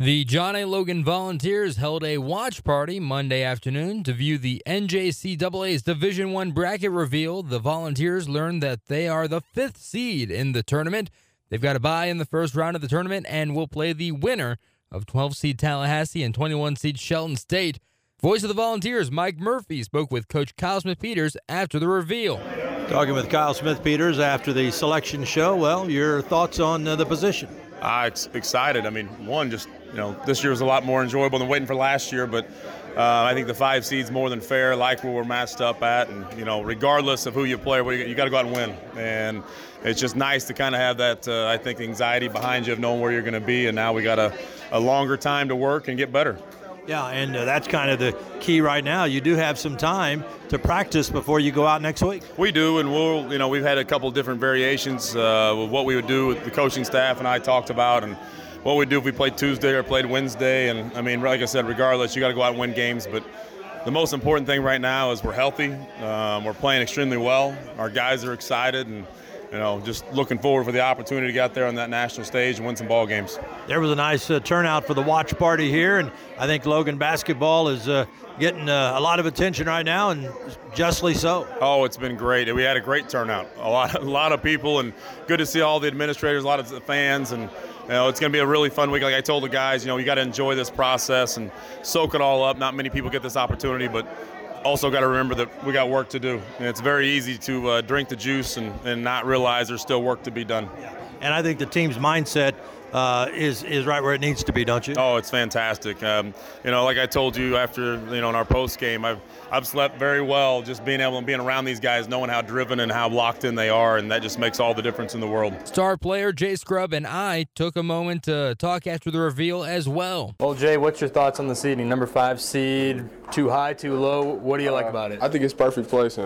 The John A. Logan Volunteers held a watch party Monday afternoon to view the NJCAA's Division I bracket reveal. The Volunteers learned that they are the 5th seed in the tournament. They've got a bye in the first round of the tournament and will play the winner of 12-seed Tallahassee and 21-seed Shelton State. Voice of the Volunteers, Mike Murphy, spoke with Coach Kyle Smith-Peters after the reveal. Talking with Kyle Smith-Peters after the selection show. Well, your thoughts on the position? It's excited. I mean, this year was a lot more enjoyable than waiting for last year, but I think the 5 seed's more than fair, like where we're matched up at. And, regardless of who you play, you got to go out and win. And it's just nice to kind of have that, I think, anxiety behind you of knowing where you're going to be. And now we got a longer time to work and get better. Yeah, and that's kind of the key right now. You do have some time to practice before you go out next week. We do, and we've had a couple of different variations with what we would do with the coaching staff and I talked about, and what we'd do if we played Tuesday or played Wednesday. And, like I said, regardless, you got to go out and win games. But the most important thing right now is we're healthy. We're playing extremely well. Our guys are excited, and just looking forward for the opportunity to get out there on that national stage and win some ball games. There was a nice turnout for the watch party here, and I think Logan basketball is getting a lot of attention right now, and justly so. Oh, it's been great. We had a great turnout. A lot of people, and good to see all the administrators, a lot of the fans, and it's going to be a really fun week. Like I told the guys, you got to enjoy this process and soak it all up. Not many people get this opportunity, but also got to remember that we got work to do. And it's very easy to drink the juice and not realize there's still work to be done. Yeah. And I think the team's mindset is right where it needs to be, don't you? Oh, it's fantastic. Like I told you after, in our post game, I've slept very well just being around these guys, knowing how driven and how locked in they are, and that just makes all the difference in the world. Star player Jay Scrubb and I took a moment to talk after the reveal as well. Well, Jay, what's your thoughts on the seeding? Number 5 seed, too high, too low? What do you like about it? I think it's perfect placing.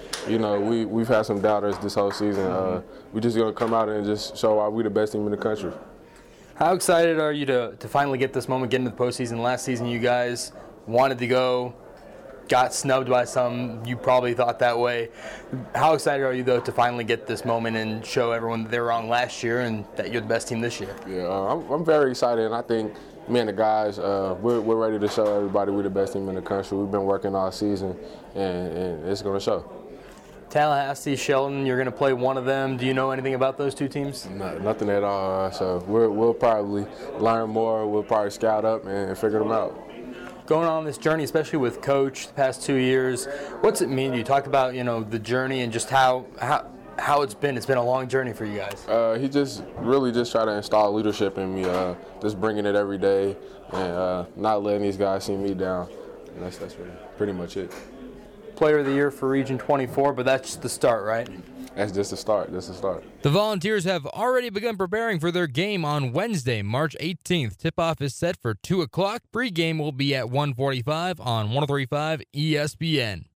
We've had some doubters this whole season. We're just going to come out and just show why we're the best team in the country. How excited are you to finally get this moment, get into the postseason? Last season you guys wanted to go, got snubbed by some. You probably thought that way. How excited are you, though, to finally get this moment and show everyone that they were wrong last year and that you're the best team this year? Yeah, I'm very excited, and I think me and the guys, we're ready to show everybody we're the best team in the country. We've been working all season, and it's going to show. Tallahassee, Shelton, you're going to play one of them. Do you know anything about those two teams? No, nothing at all. So we'll probably learn more. We'll probably scout up and figure them out. Going on this journey, especially with Coach the past 2 years, what's it mean? You talked about the journey and just how it's been. It's been a long journey for you guys. He just really tried to install leadership in me, just bringing it every day and not letting these guys see me down. And that's really pretty much it. Player of the Year for Region 24, but that's just the start, right? That's just the start. The Volunteers have already begun preparing for their game on Wednesday, March 18th. Tip-off is set for 2 o'clock. Pre-game will be at 1:45 on 103.5 ESPN.